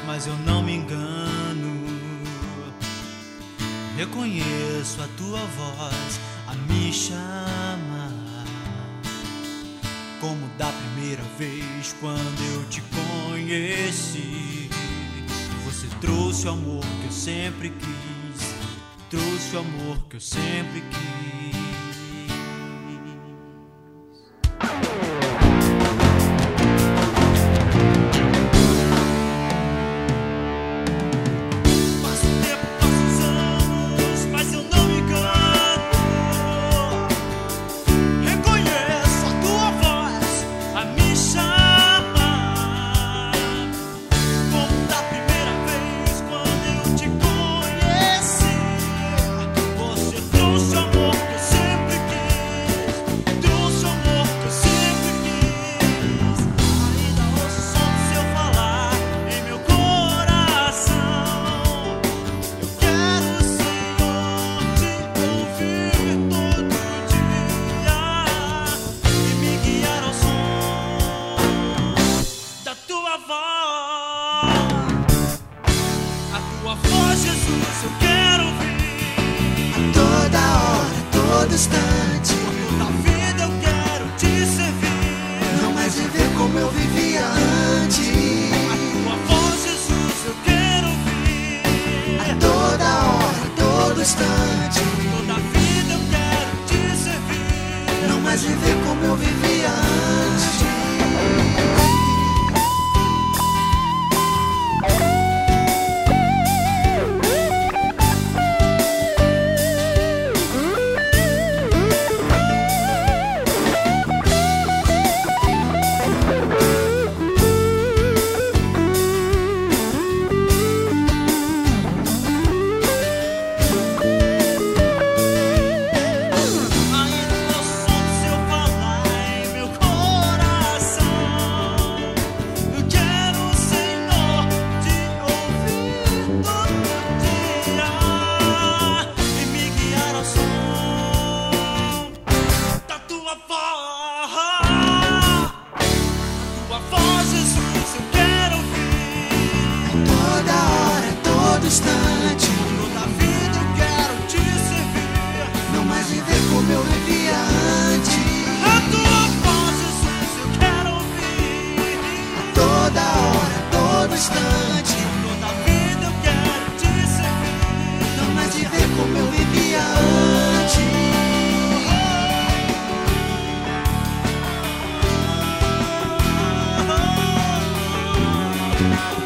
mas eu não me engano. Reconheço a tua voz a me chamar, como da primeira vez quando eu te conheci. Você trouxe o amor que eu sempre quis, trouxe o amor que eu sempre quis. Jesus, eu quero ouvir a toda hora, todo instante. Na vida eu quero te servir, não mais viver como eu vivia antes. A tua voz, Jesus, eu quero ouvir a toda hora, todo instante. Toda vida eu quero te servir, não mais viver como eu vivia antes. Instante. Toda vida eu quero te servir, não mais viver como eu vivia antes. A tua voz, Jesus, eu quero ouvir a toda hora, todo instante. Toda vida eu quero te servir, não mais viver como eu vivia antes. Oh, oh, oh, oh.